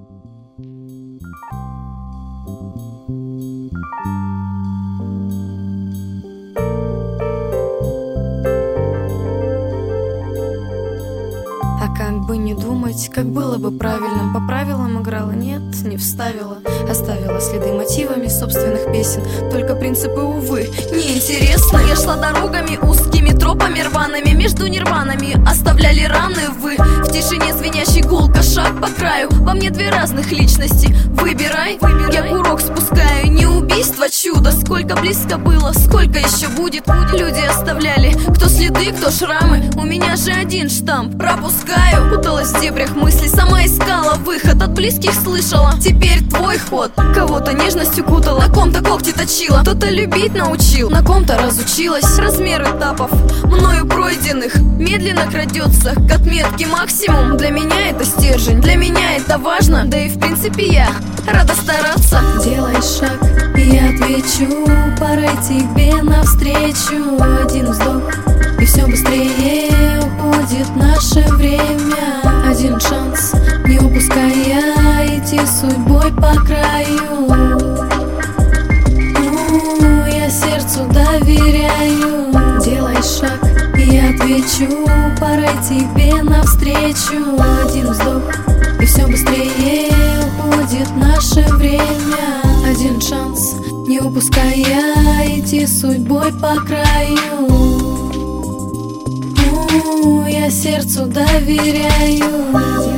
А как бы не думать, как было бы правильно. По правилам играла, нет, не вставила. Оставила следы мотивами собственных песен. Только принципы, увы, неинтересно. Я шла дорогами узкими, тропами рваными. Между нирванами оставляли раны вы. В тишине звенящий гулко, шаг по краю. Во мне две разных личности. Выбирай, я курок спускаю. Не убийство, чудо. Сколько близко было, сколько еще будет. Люди оставляли, кто следы, кто шрамы. У меня же один штамп, пропускаю. Путалась в дебрях мыслей, сама искала выход. От близких слышала, теперь твой ход. Кого-то нежностью кутала, на ком-то когти точила. Кто-то любить научил, на ком-то разучилась. Размер этапов, мною пройденных, медленно крадется к отметке максимум. Для меня это стержень, для меня это важно. Да и в принципе я рада стараться. Делай шаг, и я отвечу. Пора идти тебе навстречу. Один вздох, и все быстрее уходит наше время. Один шанс, не упуская, идти судьбой по краю. Я сердцу доверяю. Делай шаг, и я отвечу. Пора идти тебе навстречу. Один вздох, и все быстрее уходит наше время. Один шанс, не упуская, идти судьбой по краю. Я сердцу доверяю.